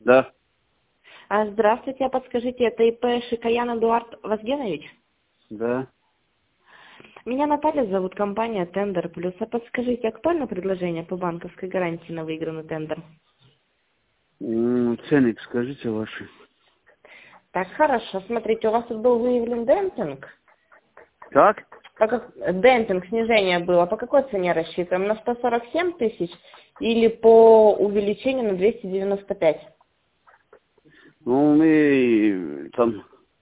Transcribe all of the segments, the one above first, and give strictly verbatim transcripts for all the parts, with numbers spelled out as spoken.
Да. А, Здравствуйте, а подскажите, это ИП Шикаян Эдуард Вазгенович? Да. Меня Наталья зовут, компания Тендер Плюс. А подскажите, актуально предложение по банковской гарантии на выигранный тендер? М, Ценник скажите ваши. Так, хорошо. Смотрите, у вас тут был выявлен демпинг. Как? По как... Демпинг, снижение было. По какой цене рассчитываем? На сто сорок семь тысяч или по увеличению на двести девяносто пять? Ну, мы там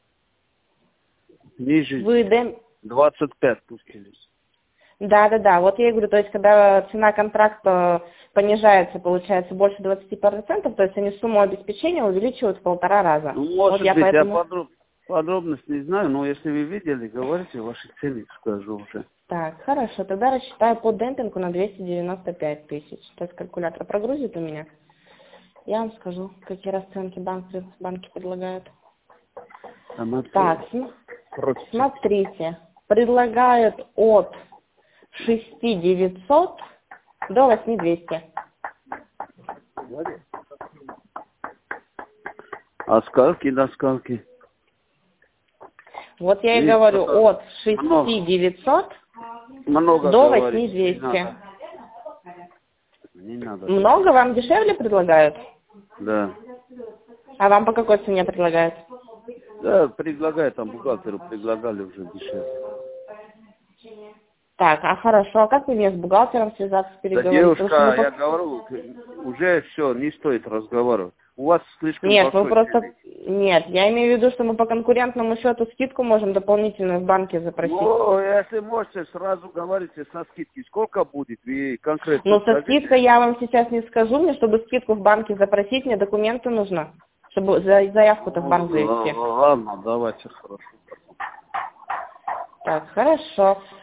ниже Вы дем... двадцать пять пустились. Да, да, да. Вот я и говорю, то есть, когда цена контракта понижается, получается, больше двадцати процентов, то есть они сумму обеспечения увеличивают в полтора раза. Ну, Вот может я быть, я поэтому... подроб... подробность не знаю, но если вы видели, говорите, ваши ценник скажу уже. Так, хорошо, тогда рассчитаю по демпингу на двести девяносто пять тысяч. Сейчас калькулятор прогрузит у меня. Я вам скажу, какие расценки банки, банки предлагают. Там это Так, см- против. смотрите, предлагают от шесть тысяч девятисот до восемь тысяч двухсот. А скалки до скалки? Вот я и И говорю, это от много. шесть тысяч девятисот Много до говорить, восемь не тысяч надо. двухсот. Не надо. Много вам дешевле предлагают? Да. А вам по какой цене предлагают? Да, предлагаю, там бухгалтеру предлагали уже дешевле. Так, а хорошо, а как мне с бухгалтером связаться, Да, переговорить? Потому что мы девушка, я пос- говорю, уже все, не стоит разговаривать. У вас слишком Нет, вы большой просто... ценник. Нет, я имею в виду, что мы по конкурентному счету скидку можем дополнительную в банке запросить. Ну, если можете, сразу говорите со скидки. Сколько будет? Вы конкретно Но со скажите. скидкой я вам сейчас не скажу, мне, чтобы скидку в банке запросить, мне документы нужно, чтобы за- заявку-то в банк Ну, завести. ладно, давайте, хорошо. Так, хорошо.